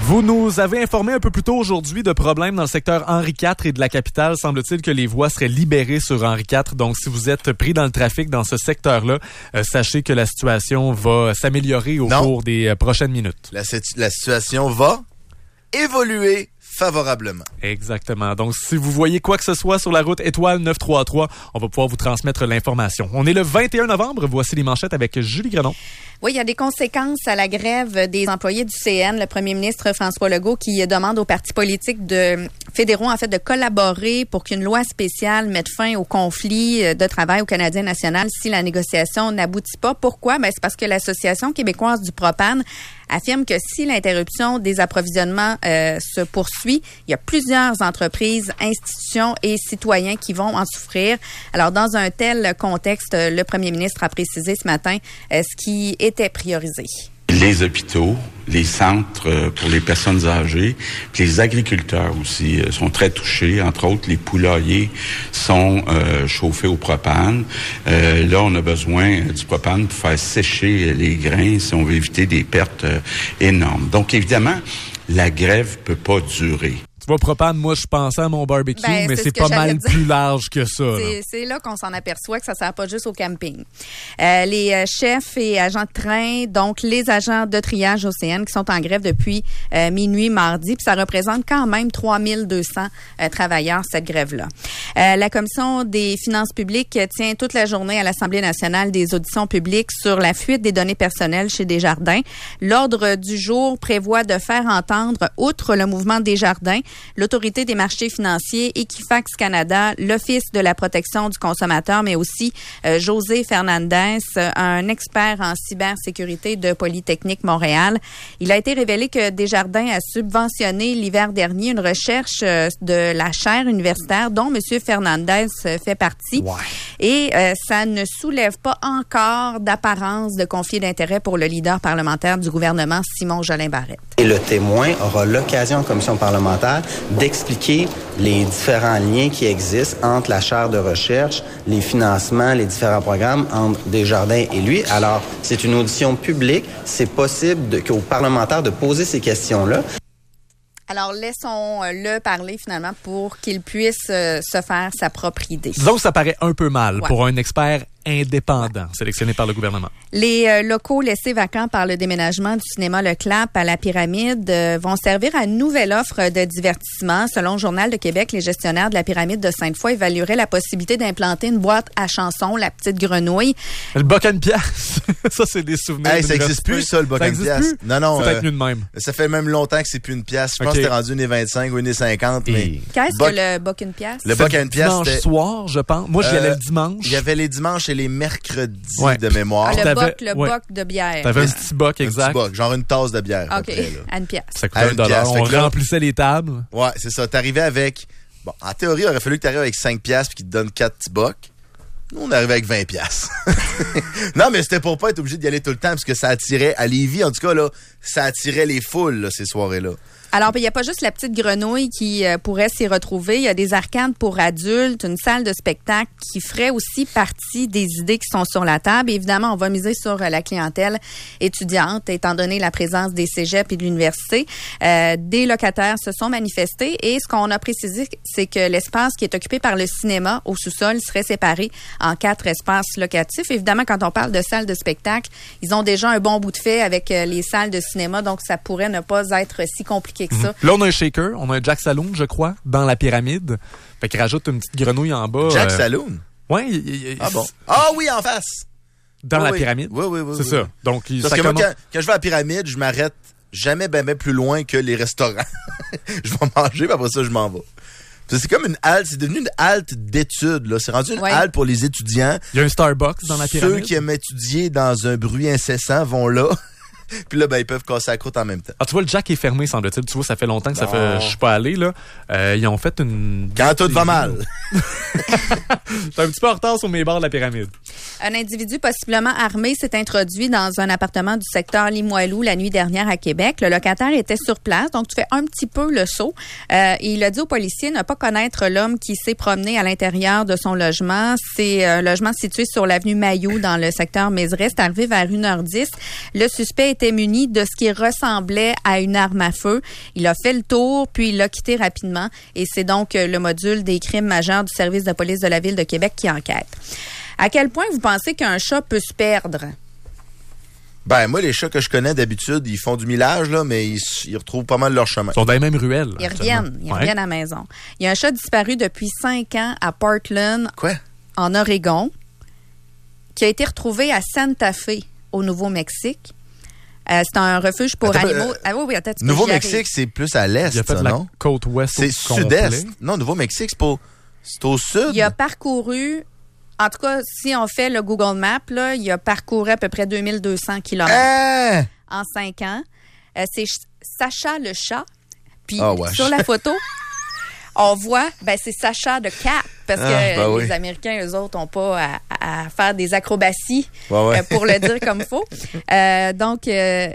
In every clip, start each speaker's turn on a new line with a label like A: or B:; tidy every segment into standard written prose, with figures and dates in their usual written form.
A: Vous nous avez informé un peu plus tôt aujourd'hui de problèmes dans le secteur Henri IV et de la capitale. Semble-t-il que les voies seraient libérées sur Henri IV. Donc, si vous êtes pris dans le trafic dans ce secteur-là, sachez que la situation va s'améliorer au cours des prochaines minutes.
B: La situation va évoluer favorablement.
A: Exactement. Donc, si vous voyez quoi que ce soit sur la route Étoile 933, on va pouvoir vous transmettre l'information. On est le 21 novembre. Voici les manchettes avec Julie Grenon.
C: Oui, il y a des conséquences à la grève des employés du CN. Le premier ministre François Legault qui demande aux partis politiques fédéraux en fait de collaborer pour qu'une loi spéciale mette fin au conflit de travail au Canadien national si la négociation n'aboutit pas. Pourquoi? Ben, c'est parce que l'Association québécoise du propane affirme que si l'interruption des approvisionnements se poursuit, il y a plusieurs entreprises, institutions et citoyens qui vont en souffrir. Alors, dans un tel contexte, le premier ministre a précisé ce matin ce qui était priorisé.
D: Les hôpitaux, les centres pour les personnes âgées, puis les agriculteurs aussi sont très touchés. Entre autres, les poulaillers sont chauffés au propane. Là, on a besoin du propane pour faire sécher les grains si on veut éviter des pertes énormes. Donc, évidemment, la grève peut pas durer.
A: Tu vois, propane, moi, je pensais à mon barbecue, mais c'est pas mal plus large que ça.
C: C'est là qu'on s'en aperçoit que ça sert pas juste au camping. Les chefs et agents de train, donc les agents de triage OCN qui sont en grève depuis minuit mardi, puis ça représente quand même 3200 travailleurs, cette grève-là. La Commission des finances publiques tient toute la journée à l'Assemblée nationale des auditions publiques sur la fuite des données personnelles chez Desjardins. L'ordre du jour prévoit de faire entendre, outre le mouvement Desjardins, l'Autorité des marchés financiers, Equifax Canada, l'Office de la protection du consommateur, mais aussi José Fernandez, un expert en cybersécurité de Polytechnique Montréal. Il a été révélé que Desjardins a subventionné l'hiver dernier une recherche de la chaire universitaire dont M. Fernandez fait partie. Ouais. Et ça ne soulève pas encore d'apparence de conflit d'intérêt pour le leader parlementaire du gouvernement, Simon Jolin Barrette.
E: Et le témoin aura l'occasion en commission parlementaire d'expliquer les différents liens qui existent entre la chaire de recherche, les financements, les différents programmes entre Desjardins et lui. Alors, c'est une audition publique. C'est possible aux parlementaires de poser ces questions-là.
C: Alors, laissons-le parler finalement pour qu'il puisse se faire sa propre idée.
A: Disons que ça paraît un peu mal pour un expert indépendant sélectionné par le gouvernement.
C: Les locaux laissés vacants par le déménagement du cinéma Le Clap à la Pyramide vont servir à une nouvelle offre de divertissement. Selon le Journal de Québec, les gestionnaires de la Pyramide de Sainte-Foy évalueraient la possibilité d'implanter une boîte à chansons, la petite grenouille.
A: Le boc à une pièce. Ça, c'est des souvenirs.
B: Hey, ça n'existe plus, ça, le boc à une pièce.
A: Non. C'est peut-être mieux de même.
B: Ça fait même longtemps que c'est plus une pièce. Je pense que c'était rendu une 25 ou une 50. Mais
C: qu'est-ce que le boc à une pièce?
B: Le boc à une pièce,
A: dimanche soir, je pense. Moi, j'y allais le dimanche.
B: Il y avait les dimanches et les mercredis de mémoire.
C: Le boc de bière.
A: T'avais un petit boc, exact.
B: Un petit boc, genre une tasse de bière.
C: OK, à une pièce.
A: Ça coûtait $1. On remplissait les tables.
B: Ouais, c'est ça. T'arrivais avec... Bon, en théorie, il aurait fallu que t'arrives avec 5$ puis qu'ils te donnent 4 petits bocs. Nous, on arrivait avec 20$. Non, mais c'était pour pas être obligé d'y aller tout le temps parce que ça attirait, à Lévis, en tout cas, là, ça attirait les foules, là, ces soirées-là.
C: Alors, il n'y a pas juste la petite grenouille qui pourrait s'y retrouver. Il y a des arcades pour adultes, une salle de spectacle qui ferait aussi partie des idées qui sont sur la table. Et évidemment, on va miser sur la clientèle étudiante, étant donné la présence des cégeps et de l'université. Des locataires se sont manifestés et ce qu'on a précisé, c'est que l'espace qui est occupé par le cinéma au sous-sol serait séparé en 4 espaces locatifs. Évidemment, quand on parle de salles de spectacle, ils ont déjà un bon bout de fait avec les salles de cinéma, donc ça pourrait ne pas être si compliqué que ça.
A: Là, on a un shaker, on a un Jack Saloon, je crois, dans la pyramide. Fait qu'il rajoute une petite grenouille en bas.
B: Jack Saloon?
A: Oui.
B: Ah bon? Ah oui, en face!
A: Dans la pyramide?
B: Oui.
A: C'est ça. Donc,
B: parce que moi, quand je vais à la pyramide, je m'arrête jamais ben plus loin que les restaurants. Je vais manger, puis après ça, je m'en vais. C'est comme une halte, c'est devenu une halte d'études, là. C'est rendu une halte pour les étudiants.
A: Il y a un Starbucks dans la pyramide.
B: Ceux qui aiment étudier dans un bruit incessant vont là. Puis là, ils peuvent casser la croûte en même temps.
A: Ah, tu vois, le Jack est fermé, semble-t-il. Tu vois, ça fait longtemps que je suis pas allé, là. Ils ont fait une...
B: Quand tout va mal.
A: J'étais un petit peu en retard sur mes bords de la pyramide.
C: Un individu possiblement armé s'est introduit dans un appartement du secteur Limoilou la nuit dernière à Québec. Le locataire était sur place, donc tu fais un petit peu le saut. Il a dit aux policiers ne pas connaître l'homme qui s'est promené à l'intérieur de son logement. C'est un logement situé sur l'avenue Mailloux dans le secteur Mézeray. C'est arrivé vers 1h10. Le suspect était muni de ce qui ressemblait à une arme à feu. Il a fait le tour, puis il l'a quitté rapidement. Et c'est donc le module des crimes majeurs du service de police de la Ville de Québec qui enquête. À quel point vous pensez qu'un chat peut se perdre?
B: Ben, moi, les chats que je connais, d'habitude, ils font du millage, là, mais ils retrouvent pas mal leur chemin.
A: Ils sont dans les mêmes ruelles.
C: Ils reviennent à la maison. Il y a un chat disparu depuis 5 ans à Portland, en Oregon, qui a été retrouvé à Santa Fe, au Nouveau-Mexique. C'est un refuge pour animaux. Oui, attends,
B: Nouveau-Mexique, c'est plus à l'est,
A: il a fait
B: ça, non?
A: Côte ouest.
B: C'est sud-est. Non, Nouveau-Mexique, c'est au sud.
C: Il a parcouru, en tout cas, si on fait le Google Maps, là, il a parcouru à peu près 2200 kilomètres en 5 ans. C'est Sacha le chat. Puis sur la photo, on voit, c'est Sacha de Cap, parce que les Américains, eux autres, n'ont pas à faire des acrobaties pour le dire comme il faut. Donc,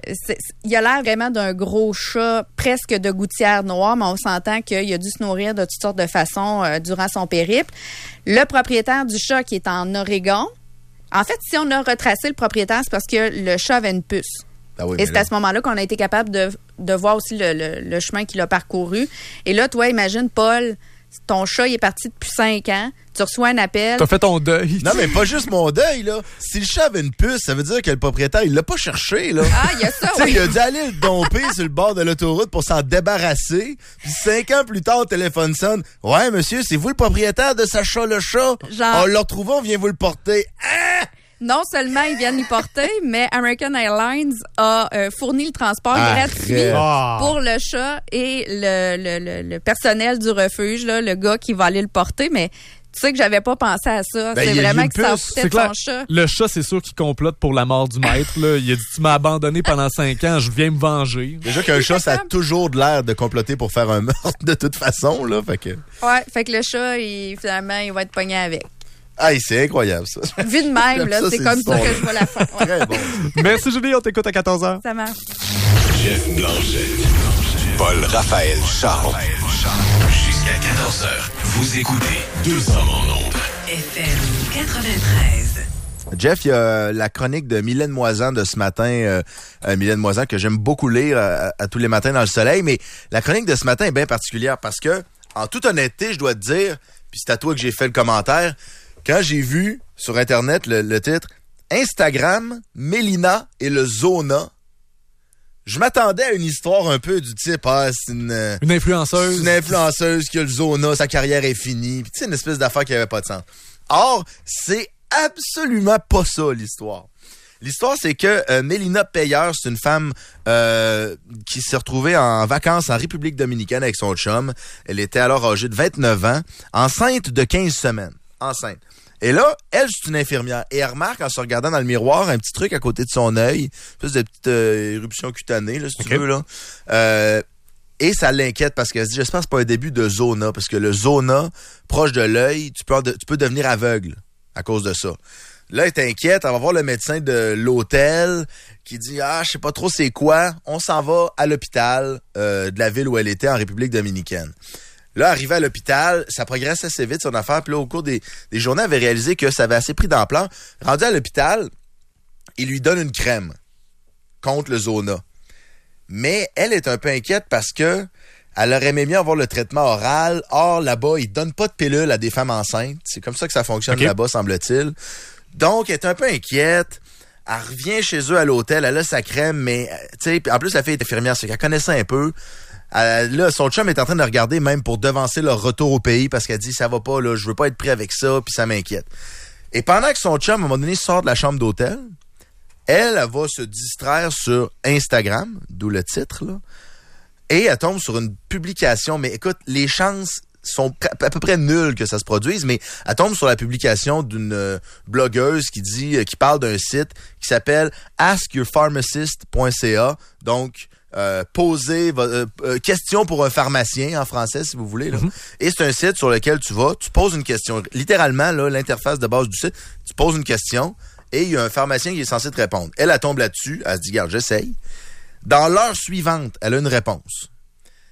C: il a l'air vraiment d'un gros chat, presque de gouttière noire, mais on s'entend qu'il a dû se nourrir de toutes sortes de façons durant son périple. Le propriétaire du chat qui est en Oregon, en fait, si on a retracé le propriétaire, c'est parce que le chat avait une puce. Et c'est à ce moment-là qu'on a été capable de voir aussi le chemin qu'il a parcouru. Et là, toi, imagine, Paul, ton chat, il est parti depuis 5 ans. Tu reçois un appel.
A: T'as fait ton deuil.
B: Non, mais pas juste mon deuil, là. Si le chat avait une puce, ça veut dire que le propriétaire, il l'a pas cherché, là.
C: Ah, il y a ça,
B: il a dû aller le domper sur le bord de l'autoroute pour s'en débarrasser. Puis 5 ans plus tard, le téléphone sonne. Ouais, monsieur, c'est vous le propriétaire de Sacha le chat? On l'a retrouvé, on vient vous le porter. Ah!
C: Non seulement ils viennent l'y porter, mais American Airlines a fourni le transport gratuit pour le chat et le personnel du refuge, là, le gars qui va aller le porter. Mais tu sais que j'avais pas pensé à ça. C'est vraiment que ça foutait de son chat.
A: Le chat, c'est sûr qu'il complote pour la mort du maître. Là. Il a dit, tu m'as abandonné pendant 5 ans, je viens me venger.
B: Déjà qu'un chat, ça a toujours de l'air de comploter pour faire un meurtre de toute façon. Là, fait que
C: le chat, finalement, il va être pogné avec.
B: Ah, c'est incroyable, ça.
C: Vu de même, là, c'est comme ça que je vois la fin.
B: Très bon.
A: Merci, Julie. On t'écoute à 14h.
C: Ça marche.
F: Jeff Blanchette. Paul-Raphaël Charron. Jusqu'à 14h, vous écoutez Deux hommes en ondes.
G: FM 93.
B: Jeff, il y a la chronique de Mylène Moisan de ce matin. Mylène Moisan, que j'aime beaucoup lire à tous les matins dans le soleil. Mais la chronique de ce matin est bien particulière parce que, en toute honnêteté, je dois te dire, puis c'est à toi que j'ai fait le commentaire, quand j'ai vu sur Internet le titre « Instagram, Mélina et le Zona », je m'attendais à une histoire un peu du type « c'est une influenceuse. C'est une influenceuse qui a le Zona, sa carrière est finie. » Puis tu sais, une espèce d'affaire qui avait pas de sens. Or, c'est absolument pas ça, l'histoire. L'histoire, c'est que Mélina Payeur, c'est une femme qui s'est retrouvée en vacances en République dominicaine avec son chum. Elle était alors âgée de 29 ans, enceinte de 15 semaines. Enceinte. Et là, elle, c'est une infirmière. Et elle remarque, en se regardant dans le miroir, un petit truc à côté de son œil, une espèce de petite éruption cutanée, là, si tu veux, là. Et ça l'inquiète parce qu'elle se dit, j'espère que c'est pas un début de zona, parce que le zona, proche de l'œil, tu peux devenir aveugle à cause de ça. Là, elle est inquiète, elle va voir le médecin de l'hôtel qui dit, je sais pas trop c'est quoi, on s'en va à l'hôpital de la ville où elle était en République dominicaine. Là, arrivé à l'hôpital, ça progresse assez vite, son affaire. Puis là, au cours des journées, elle avait réalisé que ça avait assez pris d'ampleur. Rendu à l'hôpital, il lui donne une crème contre le zona. Mais elle est un peu inquiète parce que elle aurait aimé mieux avoir le traitement oral. Or, là-bas, ils donnent pas de pilule à des femmes enceintes. C'est comme ça que ça fonctionne là-bas, semble-t-il. Donc, elle est un peu inquiète. Elle revient chez eux à l'hôtel. Elle a sa crème, mais tu sais, en plus, la fille est infirmière, c'est qu'elle connaissait un peu. Là, son chum est en train de regarder même pour devancer leur retour au pays parce qu'elle dit ça va pas, là, je veux pas être pris avec ça, puis ça m'inquiète. Et pendant que son chum, à un moment donné, sort de la chambre d'hôtel, elle va se distraire sur Instagram, d'où le titre, là, et elle tombe sur une publication. Mais écoute, les chances sont à peu près nulles que ça se produise, mais elle tombe sur la publication d'une blogueuse qui parle d'un site qui s'appelle askyourpharmacist.ca, donc poser question pour un pharmacien en français si vous voulez là. Et c'est un site sur lequel tu poses une question, littéralement là, l'interface de base du site, tu poses une question et il y a un pharmacien qui est censé te répondre. Elle tombe là-dessus, elle se dit regarde, j'essaye. Dans l'heure suivante, elle a une réponse.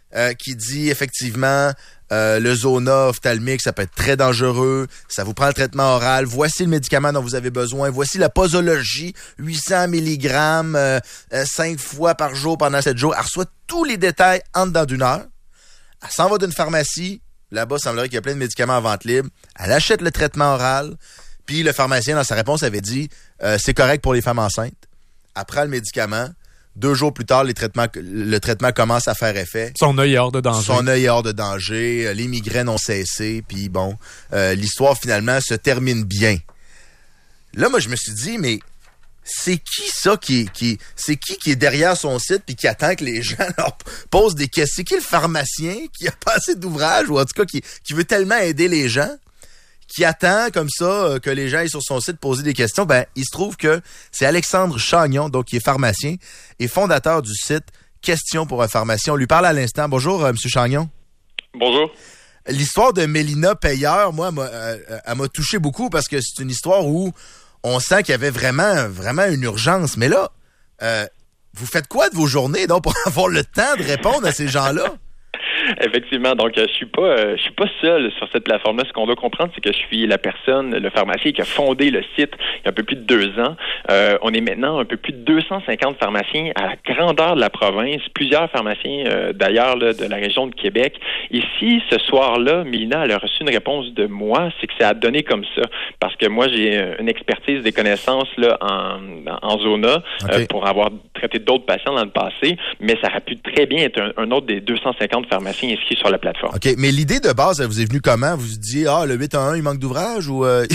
B: qui dit effectivement le Zona ophtalmique, ça peut être très dangereux, ça vous prend le traitement oral, voici le médicament dont vous avez besoin, voici la posologie, 800 mg, 5 fois par jour pendant 7 jours. Elle reçoit tous les détails en dedans d'une heure. Elle s'en va d'une pharmacie, là-bas, il semblerait qu'il y a plein de médicaments en vente libre. Elle achète le traitement oral, puis le pharmacien, dans sa réponse, avait dit c'est correct pour les femmes enceintes. Elle prend le médicament. 2 jours plus tard, le traitement commence à faire effet.
A: Son œil est hors de danger.
B: Son œil est hors de danger. Les migraines ont cessé. Puis bon, l'histoire finalement se termine bien. Là, moi, je me suis dit, mais c'est qui ça c'est qui est derrière son site puis qui attend que les gens leur posent des questions? C'est qui le pharmacien qui a pas assez d'ouvrage ou en tout cas qui veut tellement aider les gens? Qui attend comme ça que les gens aillent sur son site poser des questions? Ben, il se trouve que c'est Alexandre Chagnon, donc qui est pharmacien et fondateur du site Questions pour un pharmacien. On lui parle à l'instant. Bonjour, M. Chagnon.
H: Bonjour.
B: L'histoire de Mélina Payeur, moi, elle m'a touché beaucoup parce que c'est une histoire où on sent qu'il y avait vraiment une urgence. Mais là, vous faites quoi de vos journées donc pour avoir le temps de répondre à ces gens-là?
H: Effectivement, donc je suis pas seul sur cette plateforme-là. Ce qu'on doit comprendre, c'est que je suis la personne, le pharmacien qui a fondé le site il y a un peu plus de 2 ans. On est maintenant un peu plus de 250 pharmaciens à la grandeur de la province, plusieurs pharmaciens d'ailleurs là, de la région de Québec. Ici, ce soir-là, Mélina, elle a reçu une réponse de moi, c'est que ça a donné comme ça, parce que moi j'ai une expertise, des connaissances là en Zona pour avoir traité d'autres patients dans le passé, mais ça aurait pu très bien être un autre des 250 pharmaciens inscrits sur la plateforme. OK,
B: mais l'idée de base, elle vous est venue comment? Vous vous disiez, le 8-1-1, il manque d'ouvrage ou...
H: Ouais,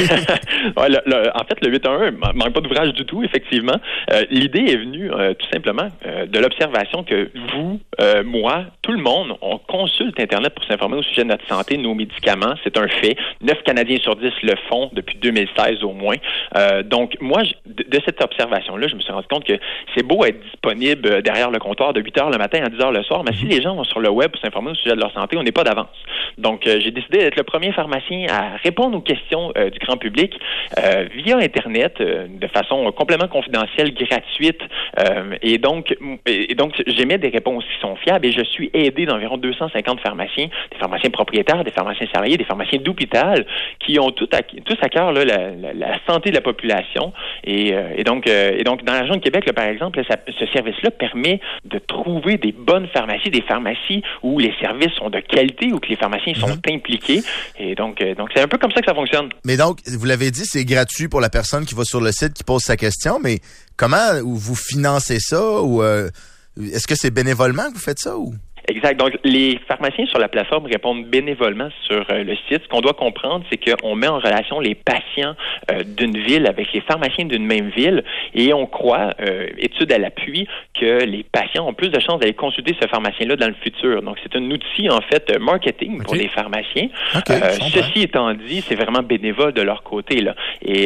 H: en fait, le 8-1-1 manque pas d'ouvrage du tout, effectivement. L'idée est venue tout simplement de l'observation que vous, moi, tout le monde, on consulte Internet pour s'informer au sujet de notre santé, de nos médicaments. C'est un fait. 9 Canadiens sur 10 le font depuis 2016 au moins. Donc, moi, de cette observation-là, je me suis rendu compte que c'est beau être disponible derrière le comptoir de 8h le matin à 10h le soir, mais si les gens vont sur le web pour s'informer au sujet de leur santé, on n'est pas d'avance. Donc, j'ai décidé d'être le premier pharmacien à répondre aux questions du grand public via Internet de façon complètement confidentielle, gratuite. Et donc, j'émets des réponses qui sont fiables et je suis aidé d'environ 250 pharmaciens, des pharmaciens propriétaires, des pharmaciens salariés, des pharmaciens d'hôpital qui ont tous à cœur là, la santé de la population. Et donc, dans la région de Québec, là, par exemple, là, ce service-là permet de trouver des bonnes pharmacies, des pharmacies où les services sont de qualité, où que les pharmaciens sont impliqués. Et donc c'est un peu comme ça que ça fonctionne.
B: Mais donc, vous l'avez dit, c'est gratuit pour la personne qui va sur le site, qui pose sa question, mais comment vous financez ça? Ou est-ce que c'est bénévolement que vous faites ça? Ou...
H: Exact. Donc, les pharmaciens sur la plateforme répondent bénévolement sur le site. Ce qu'on doit comprendre, c'est qu'on met en relation les patients d'une ville avec les pharmaciens d'une même ville et on croit, études à l'appui, que les patients ont plus de chances d'aller consulter ce pharmacien-là dans le futur. Donc, c'est un outil, en fait, marketing pour les pharmaciens. Ceci étant dit, c'est vraiment bénévole de leur côté, là.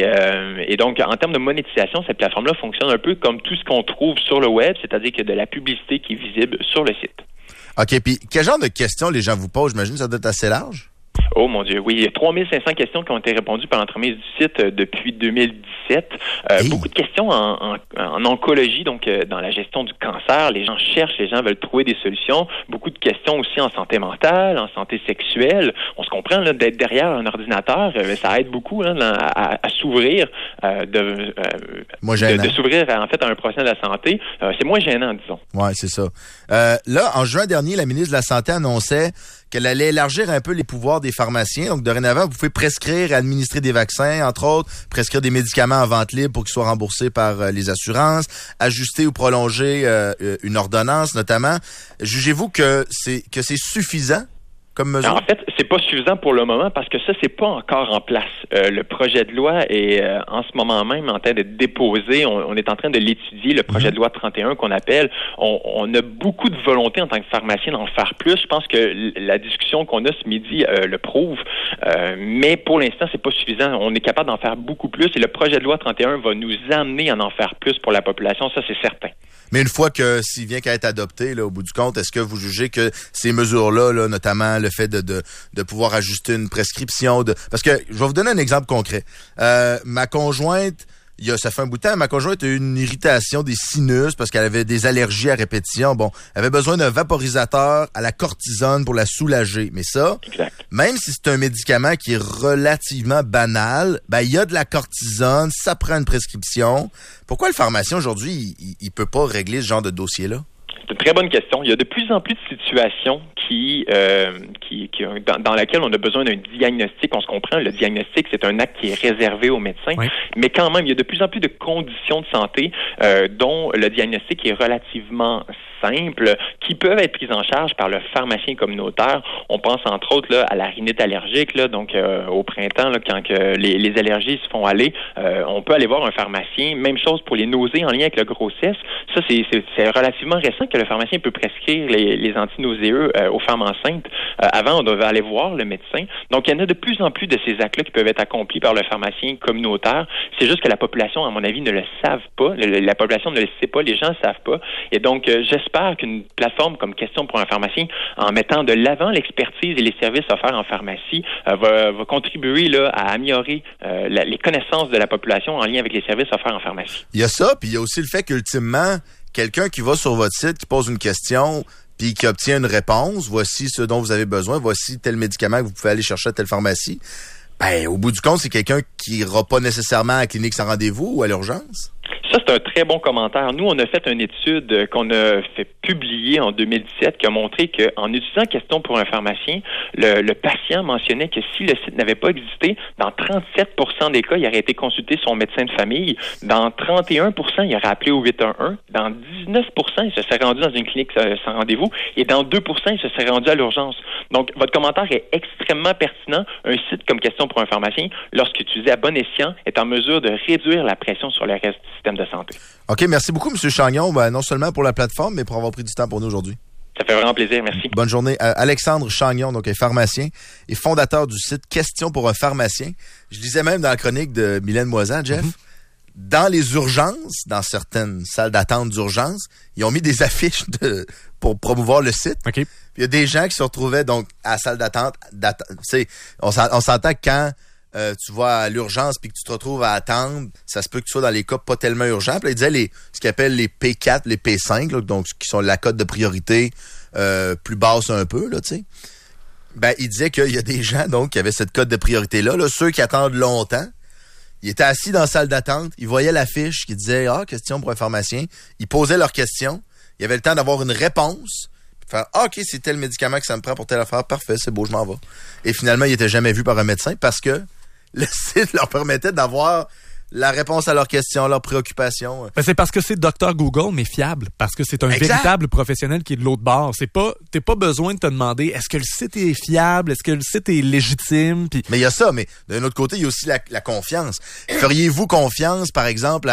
H: Et donc, en termes de monétisation, cette plateforme-là fonctionne un peu comme tout ce qu'on trouve sur le web, c'est-à-dire qu'il y a de la publicité qui est visible sur le site.
B: OK, puis quel genre de questions les gens vous posent? J'imagine que ça doit être assez large.
H: Oh mon Dieu, oui. Il y a 3500 questions qui ont été répondues par l'entremise du site depuis 2017. Beaucoup de questions en oncologie, donc dans la gestion du cancer. Les gens cherchent, les gens veulent trouver des solutions. Beaucoup de questions aussi en santé mentale, en santé sexuelle. On se comprend là, d'être derrière un ordinateur, ça aide beaucoup là, à s'ouvrir, de s'ouvrir en fait à un professionnel de la santé. C'est moins gênant, disons.
B: Ouais, c'est ça. Là, en juin dernier, la ministre de la Santé annonçait qu'elle allait élargir un peu les pouvoirs des pharmaciens. Donc, dorénavant, vous pouvez prescrire et administrer des vaccins, entre autres, prescrire des médicaments en vente libre pour qu'ils soient remboursés par les assurances, ajuster ou prolonger une ordonnance, notamment. Jugez-vous que c'est suffisant comme mesure?
H: En fait, c'est pas suffisant pour le moment parce que ça, c'est pas encore en place. Le projet de loi est en ce moment même en train d'être déposé. On est en train de l'étudier, le projet de loi 31 qu'on appelle. On a beaucoup de volonté en tant que pharmacien d'en faire plus. Je pense que la discussion qu'on a ce midi le prouve. Mais pour l'instant, c'est pas suffisant. On est capable d'en faire beaucoup plus et le projet de loi 31 va nous amener à en faire plus pour la population. Ça, c'est certain.
B: Mais une fois que s'il vient qu'à être adopté, là, au bout du compte, est-ce que vous jugez que ces mesures-là, là, notamment le fait de pouvoir ajuster une prescription, parce que je vais vous donner un exemple concret. Ma conjointe ça fait un bout de temps, ma conjointe a eu une irritation des sinus parce qu'elle avait des allergies à répétition. Bon, elle avait besoin d'un vaporisateur à la cortisone pour la soulager. Mais ça, même si c'est un médicament qui est relativement banal, ben il y a de la cortisone, ça prend une prescription. Pourquoi le pharmacien aujourd'hui, il peut pas régler ce genre de dossier-là?
H: C'est une très bonne question. Il y a de plus en plus de situations dans laquelle on a besoin d'un diagnostic. On se comprend, le diagnostic, c'est un acte qui est réservé aux médecins. Oui. Mais quand même, il y a de plus en plus de conditions de santé dont le diagnostic est relativement simple, qui peuvent être prises en charge par le pharmacien communautaire. On pense entre autres là, à la rhinite allergique, là, donc au printemps, là, quand les allergies se font aller, on peut aller voir un pharmacien. Même chose pour les nausées en lien avec la grossesse. Ça, c'est relativement récent que le pharmacien peut prescrire les antinauséeux aux femmes enceintes. Avant, on devait aller voir le médecin. Donc, il y en a de plus en plus de ces actes-là qui peuvent être accomplis par le pharmacien communautaire. C'est juste que la population, à mon avis, ne le savent pas. La population ne le sait pas. Les gens ne savent pas. Et donc, j'espère qu'une plateforme comme Question pour un pharmacien, en mettant de l'avant l'expertise et les services offerts en pharmacie, va contribuer là, à améliorer les connaissances de la population en lien avec les services offerts en pharmacie.
B: Il y a ça, puis il y a aussi le fait qu'ultimement, quelqu'un qui va sur votre site, qui pose une question, puis qui obtient une réponse, voici ce dont vous avez besoin, voici tel médicament que vous pouvez aller chercher à telle pharmacie, ben au bout du compte, c'est quelqu'un qui n'ira pas nécessairement à la clinique sans rendez-vous ou à l'urgence.
H: Ça, c'est un très bon commentaire. Nous, on a fait une étude qu'on a fait publier en 2017 qui a montré qu'en utilisant Question pour un pharmacien, le patient mentionnait que si le site n'avait pas existé, dans 37% des cas, il aurait été consulté son médecin de famille. Dans 31%, il aurait appelé au 811. Dans 19%, il se serait rendu dans une clinique sans rendez-vous. Et dans 2%, il se serait rendu à l'urgence. Donc, votre commentaire est extrêmement pertinent. Un site comme Question pour un pharmacien, lorsqu'utilisé à bon escient, est en mesure de réduire la pression sur le reste du système de santé.
B: OK, merci beaucoup, M. Chagnon, non seulement pour la plateforme, mais pour avoir pris du temps pour nous aujourd'hui.
H: Ça fait vraiment plaisir, merci.
B: Bonne journée. Alexandre Chagnon, donc est pharmacien et fondateur du site Question pour un pharmacien. Je lisais même dans la chronique de Mylène Moisan, Jeff, dans les urgences, dans certaines salles d'attente d'urgence, ils ont mis des affiches pour promouvoir le site.
A: OK.
B: Il y a des gens qui se retrouvaient donc à la salle d'attente. On s'entend que quand tu vas à l'urgence puis que tu te retrouves à attendre, ça se peut que tu sois dans les cas pas tellement urgents. Puis là, il disait ce qu'ils appellent les P4, les P5, là, donc qui sont la cote de priorité plus basse un peu, là, tu sais. Ben, il disait qu'il y a des gens donc qui avaient cette cote de priorité-là, ceux qui attendent longtemps. Ils étaient assis dans la salle d'attente, ils voyaient l'affiche qui disait « Ah, question pour un pharmacien ». Ils posaient leurs questions. Il y avait le temps d'avoir une réponse. Faire « Ah, OK, c'est tel médicament que ça me prend pour telle affaire. Parfait, c'est beau, je m'en vais. » Et finalement, ils n'étaient jamais vus par un médecin parce que le site leur permettait d'avoir la réponse à leurs questions, leurs préoccupations.
A: Ben c'est parce que c'est Dr Google, mais fiable. Parce que c'est un véritable professionnel qui est de l'autre bord. T'es pas besoin de te demander est-ce que le site est fiable, est-ce que le site est légitime. Puis...
B: Mais il y a ça, mais d'un autre côté, il y a aussi la confiance. Feriez-vous confiance, par exemple,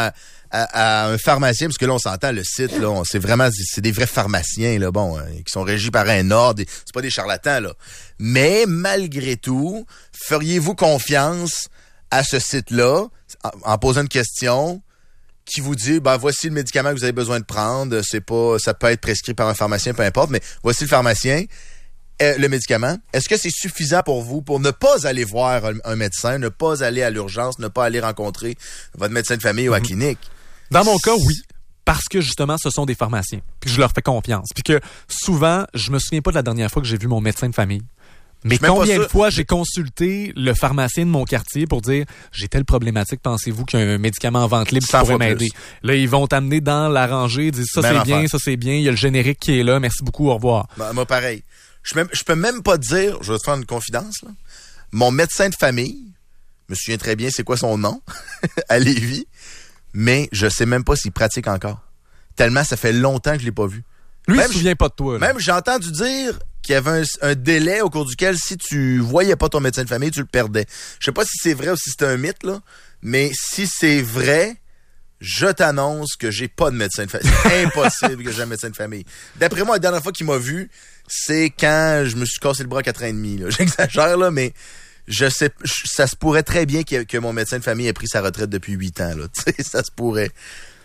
B: à un pharmacien, parce que là, on s'entend, le site, là, c'est des vrais pharmaciens, là, qui sont régis par un ordre, c'est pas des charlatans, là. Mais, malgré tout, feriez-vous confiance à ce site-là, en posant une question qui vous dit, voici le médicament que vous avez besoin de prendre, ça peut être prescrit par un pharmacien, peu importe, mais voici le pharmacien, le médicament. Est-ce que c'est suffisant pour vous pour ne pas aller voir un médecin, ne pas aller à l'urgence, ne pas aller rencontrer votre médecin de famille ou à la clinique?
A: Dans mon cas, oui. Parce que, justement, ce sont des pharmaciens. Puis je leur fais confiance. Puis que, souvent, je me souviens pas de la dernière fois que j'ai vu mon médecin de famille. Mais combien de fois j'ai consulté le pharmacien de mon quartier pour dire « J'ai telle problématique, pensez-vous qu'il y a un médicament en vente libre qui pourrait m'aider? » Là, ils vont t'amener dans la rangée, ils disent « Ça, c'est bien, ça, c'est bien. Il y a le générique qui est là. Merci beaucoup, au revoir. »
B: Moi, pareil. Je peux même pas te dire, je vais te faire une confidence, là. Mon médecin de famille, je me souviens très bien c'est quoi son nom, à Lévis, mais je sais même pas s'il pratique encore. Tellement ça fait longtemps que je l'ai pas vu.
A: Lui, il se souvient pas de toi. Là.
B: Même j'ai entendu dire qu'il y avait un délai au cours duquel si tu voyais pas ton médecin de famille, tu le perdais. Je sais pas si c'est vrai ou si c'est un mythe, là, mais si c'est vrai, je t'annonce que j'ai pas de médecin de famille. C'est impossible que j'ai un médecin de famille. D'après moi, la dernière fois qu'il m'a vu, c'est quand je me suis cassé le bras à 4 ans et demi. Là. J'exagère, là, mais je sais, ça se pourrait très bien que mon médecin de famille ait pris sa retraite depuis 8 ans. Là. Ça se pourrait.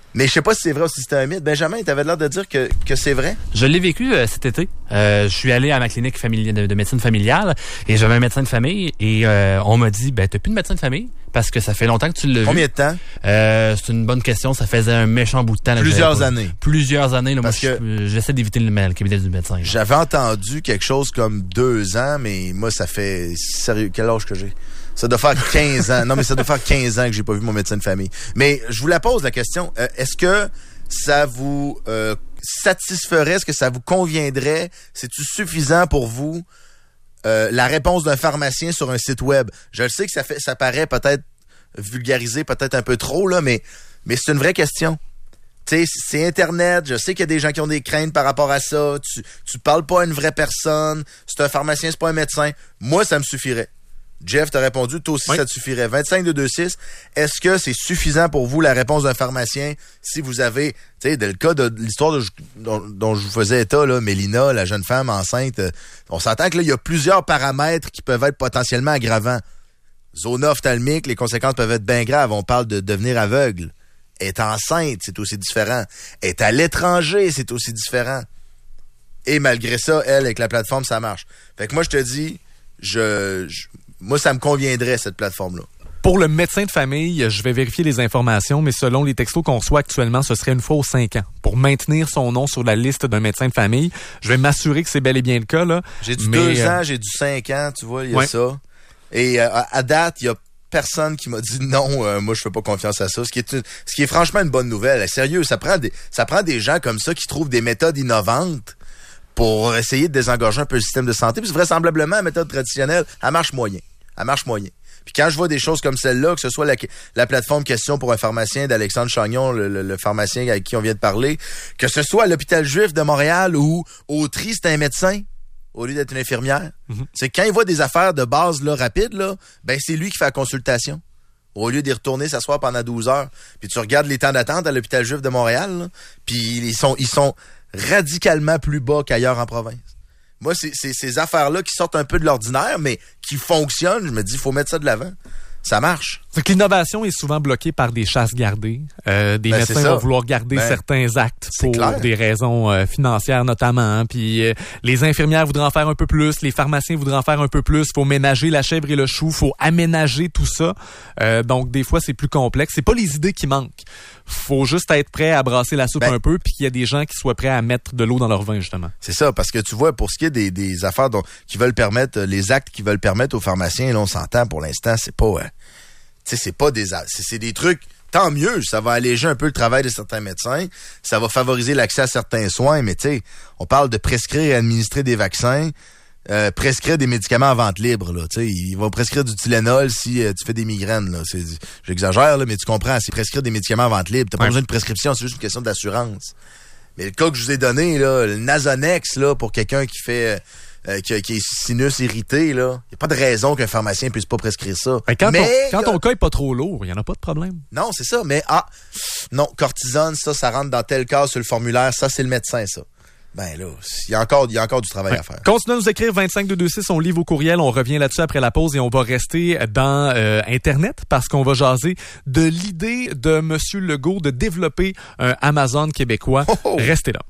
B: Mais je sais pas si c'est vrai ou si c'était un mythe. Benjamin, t'avais l'air de dire que c'est vrai.
I: Je l'ai vécu cet été. Je suis allé à ma clinique de médecine familiale et j'avais un médecin de famille et on m'a dit, t'as plus de médecin de famille parce que ça fait longtemps que tu l'as vu.
B: Combien de temps?
I: C'est une bonne question. Ça faisait un méchant bout de temps. Là,
B: Plusieurs années.
I: Plusieurs années. Là,
B: parce
I: moi, j'essaie d'éviter le cabinet du médecin. Là.
B: J'avais entendu quelque chose comme 2 ans, mais moi, ça fait... Sérieux, quel âge que j'ai? Ça doit faire 15 ans. Non, mais ça doit faire 15 ans que j'ai pas vu mon médecin de famille. Mais je vous la pose, la question. Est-ce que ça vous satisferait? Est-ce que ça vous conviendrait? C'est-tu suffisant pour vous? La réponse d'un pharmacien sur un site web. Je le sais que ça paraît peut-être vulgarisé, peut-être un peu trop, là, mais c'est une vraie question. Tu sais, c'est Internet. Je sais qu'il y a des gens qui ont des craintes par rapport à ça. Tu parles pas à une vraie personne. C'est un pharmacien, c'est pas un médecin. Moi, ça me suffirait. Jeff, t'as répondu, toi aussi, oui. Ça te suffirait. 25-226, est-ce que c'est suffisant pour vous, la réponse d'un pharmacien, si vous avez, tu sais, le cas de l'histoire dont je vous faisais état, là, Mélina, la jeune femme enceinte, on s'entend que là, il y a plusieurs paramètres qui peuvent être potentiellement aggravants. Zona ophtalmique, les conséquences peuvent être bien graves. On parle de devenir aveugle. Être enceinte, c'est aussi différent. Être à l'étranger, c'est aussi différent. Et malgré ça, elle, avec la plateforme, ça marche. Fait que moi, je te dis, moi, ça me conviendrait, cette plateforme-là.
A: Pour le médecin de famille, je vais vérifier les informations, mais selon les textos qu'on reçoit actuellement, ce serait une fois aux 5 ans. Pour maintenir son nom sur la liste d'un médecin de famille, je vais m'assurer que c'est bel et bien le cas, là.
B: J'ai du 2 ans, j'ai du 5 ans, tu vois, il y a ça. Et à date, il y a personne qui m'a dit non, moi je fais pas confiance à ça. Ce qui est franchement une bonne nouvelle. Sérieux, ça prend des gens comme ça qui trouvent des méthodes innovantes pour essayer de désengorger un peu le système de santé. Puis vraisemblablement, la méthode traditionnelle, elle marche moyen. Puis quand je vois des choses comme celle-là, que ce soit la plateforme question pour un pharmacien d'Alexandre Chagnon, le pharmacien avec qui on vient de parler, que ce soit à l'hôpital Juif de Montréal ou au Tri, c'est un médecin au lieu d'être une infirmière. Mm-hmm. C'est quand il voit des affaires de base là, rapides, là, c'est lui qui fait la consultation. Au lieu d'y retourner s'asseoir pendant 12 heures. Puis tu regardes les temps d'attente à l'hôpital Juif de Montréal, là, puis ils sont radicalement plus bas qu'ailleurs en province. Moi, c'est ces affaires-là qui sortent un peu de l'ordinaire, mais qui fonctionnent. Je me dis, il faut mettre ça de l'avant. Ça marche.
A: C'est que l'innovation est souvent bloquée par des chasses gardées. Des médecins vont vouloir garder certains actes pour des raisons financières notamment. Hein. Puis les infirmières voudraient en faire un peu plus, les pharmaciens voudraient en faire un peu plus. Faut ménager la chèvre et le chou, faut aménager tout ça. Donc des fois c'est plus complexe. C'est pas les idées qui manquent. Faut juste être prêt à brasser la soupe un peu, puis qu'il y a des gens qui soient prêts à mettre de l'eau dans leur vin justement.
B: C'est ça, parce que tu vois, pour ce qui est des affaires qui veulent permettre, les actes qui veulent permettre aux pharmaciens, là on s'entend pour l'instant, c'est pas. Tu sais, c'est des trucs, tant mieux, ça va alléger un peu le travail de certains médecins, ça va favoriser l'accès à certains soins, mais tu sais, on parle de prescrire et administrer des vaccins, prescrire des médicaments à vente libre, là, tu sais, ils vont prescrire du Tylenol si tu fais des migraines, là, j'exagère, là, mais tu comprends, c'est prescrire des médicaments à vente libre, t'as pas besoin de prescription, c'est juste une question d'assurance. Mais le cas que je vous ai donné, là, le Nasonex, là, pour quelqu'un qui fait... qui est sinus irrité, là. Il n'y a pas de raison qu'un pharmacien puisse pas prescrire ça.
A: Quand ton cas est pas trop lourd, il n'y en a pas de problème.
B: Non, c'est ça, mais non, cortisone, ça rentre dans tel cas sur le formulaire, ça, c'est le médecin, ça. Ben là, il y a encore du travail à faire.
A: Continuez à nous écrire 25226, on lit vos courriels, on revient là-dessus après la pause et on va rester dans Internet parce qu'on va jaser de l'idée de M. Legault de développer un Amazon québécois. Restez là.